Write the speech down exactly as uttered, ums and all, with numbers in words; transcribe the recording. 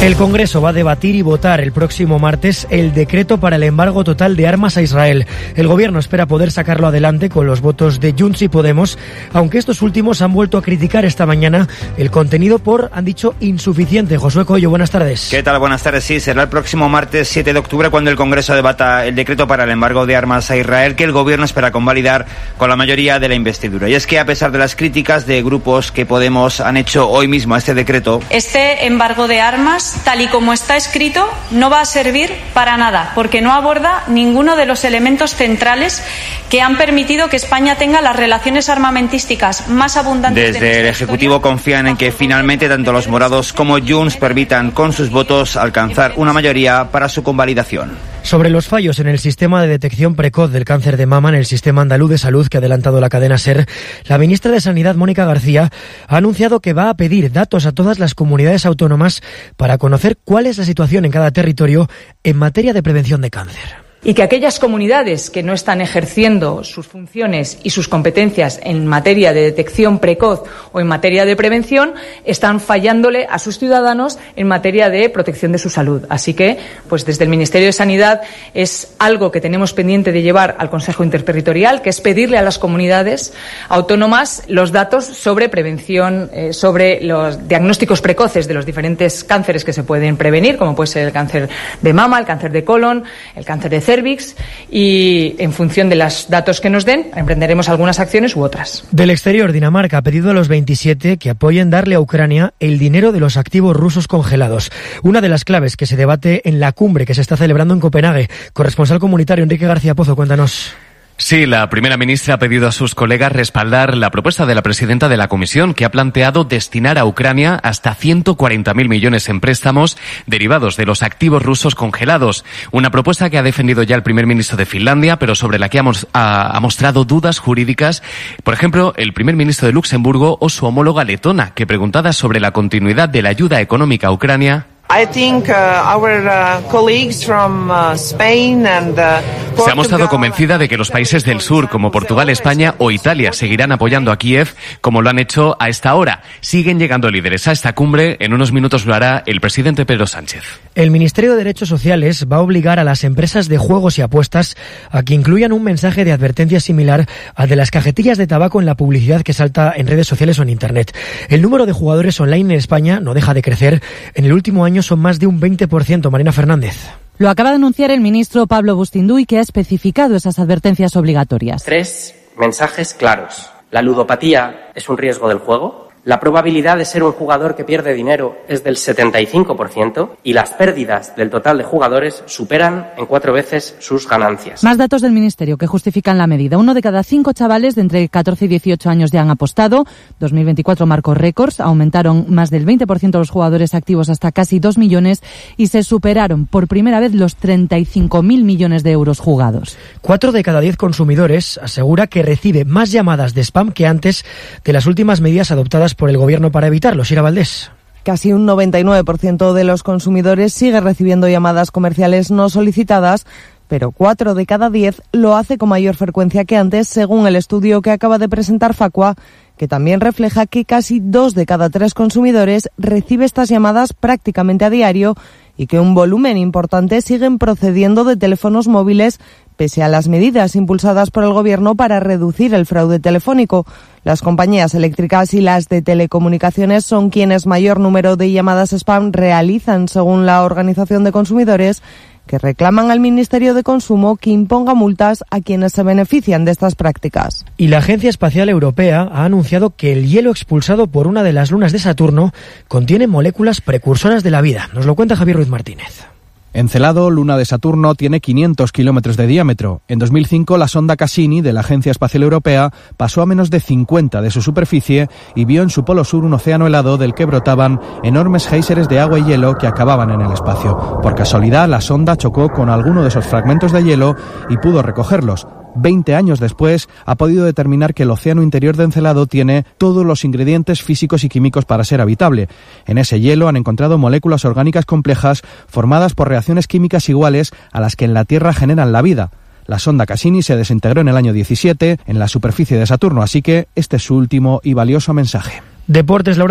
El Congreso va a debatir y votar el próximo martes el decreto para el embargo total de armas a Israel. El Gobierno espera poder sacarlo adelante con los votos de Junts y Podemos, aunque estos últimos han vuelto a criticar esta mañana el contenido por, han dicho, insuficiente. Josué Coello, buenas tardes. ¿Qué tal? Buenas tardes. Sí, será el próximo martes siete de octubre cuando el Congreso debata el decreto para el embargo de armas a Israel, que el Gobierno espera convalidar con la mayoría de la investidura. Y es que, a pesar de las críticas de grupos que Podemos han hecho hoy mismo a este decreto, este embargo de armas, tal y como está escrito, no va a servir para nada, porque no aborda ninguno de los elementos centrales que han permitido que España tenga las relaciones armamentísticas más abundantes. Desde el Ejecutivo confían en que finalmente tanto los morados como Junts permitan con sus votos alcanzar una mayoría para su convalidación. Sobre los fallos en el sistema de detección precoz del cáncer de mama en el Sistema Andaluz de Salud que ha adelantado la cadena SER, la ministra de Sanidad, Mónica García, ha anunciado que va a pedir datos a todas las comunidades autónomas para conocer cuál es la situación en cada territorio en materia de prevención de cáncer. Y que aquellas comunidades que no están ejerciendo sus funciones y sus competencias en materia de detección precoz o en materia de prevención están fallándole a sus ciudadanos en materia de protección de su salud. Así que, pues desde el Ministerio de Sanidad es algo que tenemos pendiente de llevar al Consejo Interterritorial, que es pedirle a las comunidades autónomas los datos sobre prevención, eh, sobre los diagnósticos precoces de los diferentes cánceres que se pueden prevenir, como puede ser el cáncer de mama, el cáncer de colon, el cáncer de cervix, y en función de los datos que nos den emprenderemos algunas acciones u otras. Del exterior, Dinamarca ha pedido a los veintisiete que apoyen darle a Ucrania el dinero de los activos rusos congelados. Una de las claves que se debate en la cumbre que se está celebrando en Copenhague. Corresponsal comunitario Enrique García Pozo, cuéntanos. Sí, la primera ministra ha pedido a sus colegas respaldar la propuesta de la presidenta de la Comisión, que ha planteado destinar a Ucrania hasta ciento cuarenta mil millones en préstamos derivados de los activos rusos congelados. Una propuesta que ha defendido ya el primer ministro de Finlandia, pero sobre la que ha, ha, ha mostrado dudas jurídicas. Por ejemplo, el primer ministro de Luxemburgo o su homóloga letona, que, preguntada sobre la continuidad de la ayuda económica a Ucrania, I think, uh, our, uh, colleagues from, uh, Spain and, uh, se ha mostrado convencida de que los países del sur, como Portugal, España o Italia, seguirán apoyando a Kiev como lo han hecho a esta hora. Siguen llegando líderes a esta cumbre. En unos minutos lo hará el presidente Pedro Sánchez. El Ministerio de Derechos Sociales va a obligar a las empresas de juegos y apuestas a que incluyan un mensaje de advertencia similar al de las cajetillas de tabaco en la publicidad que salta en redes sociales o en Internet. El número de jugadores online en España no deja de crecer. En el último año son más de un veinte por ciento. Marina Fernández. Lo acaba de anunciar el ministro Pablo Bustinduy, que ha especificado esas advertencias obligatorias. Tres mensajes claros. La ludopatía es un riesgo del juego. La probabilidad de ser un jugador que pierde dinero es del setenta y cinco por ciento y las pérdidas del total de jugadores superan en cuatro veces sus ganancias. Más datos del Ministerio que justifican la medida. Uno de cada cinco chavales de entre catorce y dieciocho años ya han apostado. dos mil veinticuatro marcó récords. Aumentaron más del veinte por ciento los jugadores activos hasta casi dos millones y se superaron por primera vez los treinta y cinco mil millones de euros jugados. Cuatro de cada diez consumidores asegura que recibe más llamadas de spam que antes de las últimas medidas adoptadas por el Gobierno para evitarlo. Sira Valdés. Casi un noventa y nueve por ciento de los consumidores sigue recibiendo llamadas comerciales no solicitadas, pero cuatro de cada diez lo hace con mayor frecuencia que antes, según el estudio que acaba de presentar Facua, que también refleja que casi dos de cada tres consumidores recibe estas llamadas prácticamente a diario y que un volumen importante siguen procediendo de teléfonos móviles pese a las medidas impulsadas por el Gobierno para reducir el fraude telefónico. Las compañías eléctricas y las de telecomunicaciones son quienes mayor número de llamadas spam realizan, según la Organización de Consumidores, que reclaman al Ministerio de Consumo que imponga multas a quienes se benefician de estas prácticas. Y la Agencia Espacial Europea ha anunciado que el hielo expulsado por una de las lunas de Saturno contiene moléculas precursoras de la vida. Nos lo cuenta Javier Ruiz Martínez. Encelado, luna de Saturno, tiene quinientos kilómetros de diámetro. En dos mil cinco, la sonda Cassini de la Agencia Espacial Europea pasó a menos de cincuenta de su superficie y vio en su polo sur un océano helado del que brotaban enormes géiseres de agua y hielo que acababan en el espacio. Por casualidad, la sonda chocó con alguno de esos fragmentos de hielo y pudo recogerlos. Veinte años después, ha podido determinar que el océano interior de Encelado tiene todos los ingredientes físicos y químicos para ser habitable. En ese hielo han encontrado moléculas orgánicas complejas formadas por reacciones químicas iguales a las que en la Tierra generan la vida. La sonda Cassini se desintegró en el año diecisiete en la superficie de Saturno, así que este es su último y valioso mensaje. Deportes, Laura.